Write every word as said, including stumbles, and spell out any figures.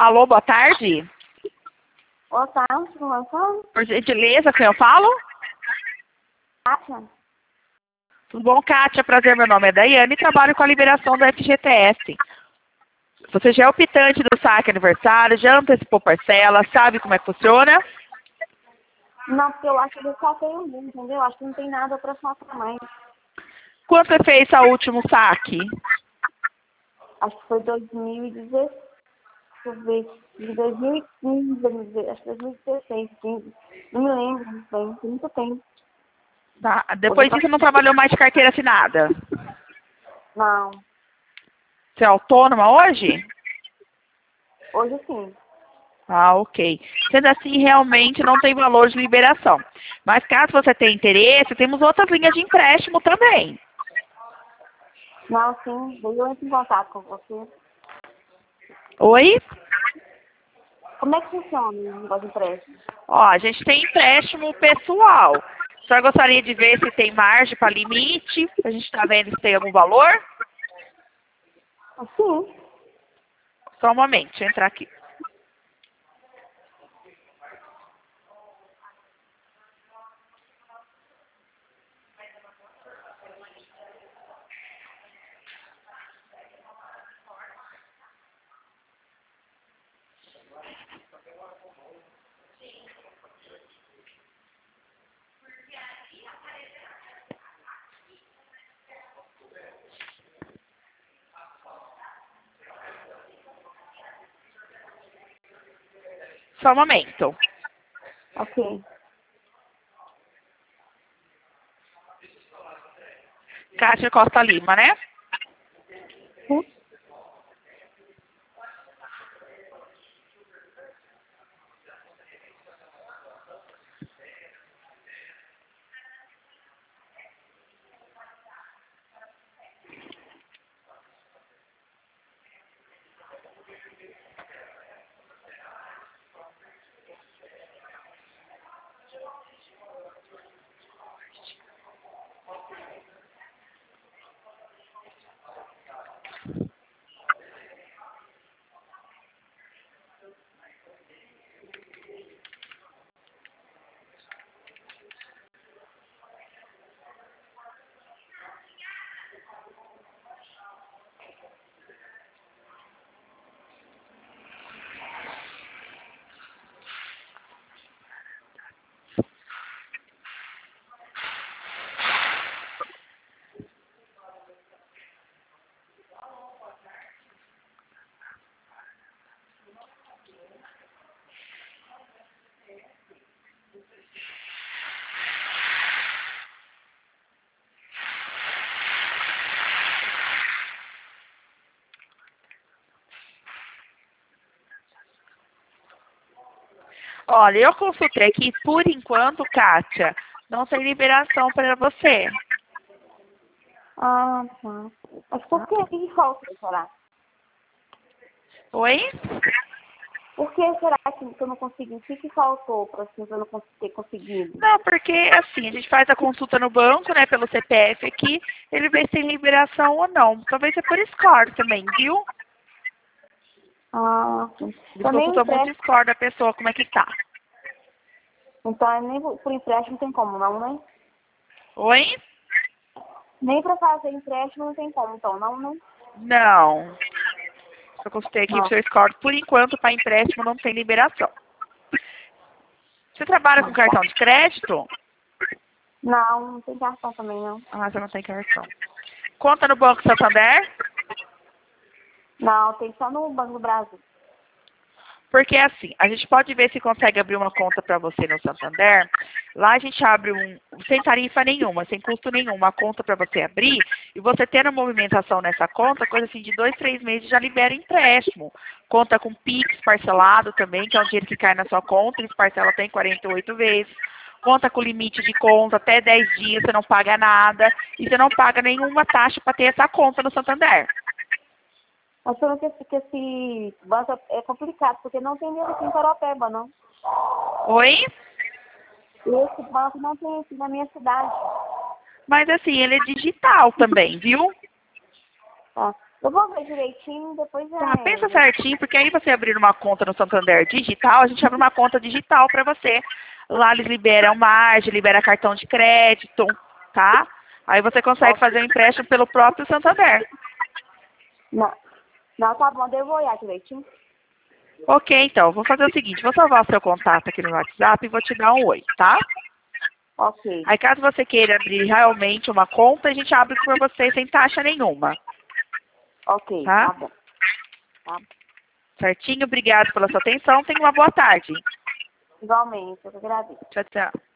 Alô, boa tarde. Boa tarde, como é? Por gentileza, quem eu falo? Kátia. Tudo bom, Kátia? Prazer, meu nome é Daiane e trabalho com a liberação do F G T S. Você já é optante do saque aniversário, já antecipou parcela, sabe como é que funciona? Não, porque eu acho que eu só tenho um, entendeu? Acho que não tem nada pra sacar mais. Quanto você fez o último saque? Acho que foi dois mil e dezesseis. Deixa eu ver. De dois mil e quinze, dois mil e dezesseis, acho que dois mil e dezesseis, quinze. Não me lembro muito bem, tem muito tempo. Tá. Depois disso, você não trabalhou mais de carteira assinada? Não. Você é autônoma hoje? Hoje sim. Ah, ok. Sendo assim, realmente não tem valor de liberação. Mas caso você tenha interesse, temos outras linhas de empréstimo também. Não, sim. Daí eu entro em contato com você. Oi? Como é que funciona o negócio de empréstimo? Ó, a gente tem empréstimo pessoal. Só gostaria de ver se tem margem para limite. A gente está vendo se tem algum valor. Sim. Só um momento, deixa eu entrar aqui. Só um momento. Ok. Kátia Costa Lima, né? Sim. Olha, eu consultei aqui, por enquanto, Kátia, não tem liberação para você. Ah, tá. Mas por que que falta, será? Oi? Por que será que eu não consegui? O que que faltou para assim, eu não cons- ter conseguido? Não, porque assim, a gente faz a consulta no banco, né, pelo C P F aqui, ele vê se tem liberação ou não. Talvez é por score também, viu? Ah, sim. Eles Também o consultam muito o empréstimo. score da pessoa, como é que tá. Então, nem por por empréstimo tem como, não, né? Oi? Nem para fazer empréstimo não tem como, então, não, né? Não. Eu consultei aqui pro Não. seu score, por enquanto, para empréstimo não tem liberação. Você trabalha com Não, tá. cartão de crédito? Não, não tem cartão também, não. Ah, você não tem cartão. Conta no Banco Santander? Não, tem só no Banco do Brasil. Porque assim, a gente pode ver se consegue abrir uma conta para você no Santander. Lá a gente abre um, sem tarifa nenhuma, sem custo nenhum, uma conta para você abrir. E você tendo movimentação nessa conta, coisa assim de dois, três meses já libera empréstimo. Conta com Pix parcelado também, que é um dinheiro que cai na sua conta, eles parcelam até em quarenta e oito vezes. Conta com limite de conta, até dez dias, você não paga nada. E você não paga nenhuma taxa para ter essa conta no Santander. Mas pelo que esse, que esse banco é complicado, porque não tem mesmo aqui em Paropeba, não. Oi? E esse banco não tem aqui na minha cidade. Mas assim, ele é digital também, viu? Tá? Eu vou ver direitinho, depois é... Tá, pensa certinho, porque aí você abrir uma conta no Santander digital, a gente abre uma conta digital para você. Lá eles liberam margem, libera cartão de crédito, tá? Aí você consegue fazer o empréstimo pelo próprio Santander. Não, não, tá bom, eu vou olhar direitinho. Ok, então, vou fazer o seguinte, vou salvar o seu contato aqui no WhatsApp e vou te dar um oi, tá? Ok. Aí caso você queira abrir realmente uma conta, a gente abre por você sem taxa nenhuma. Ok, Tá? tá bom. Tá. Certinho, obrigado pela sua atenção. Tenha uma boa tarde. Igualmente, eu que agradeço. Tchau, tchau.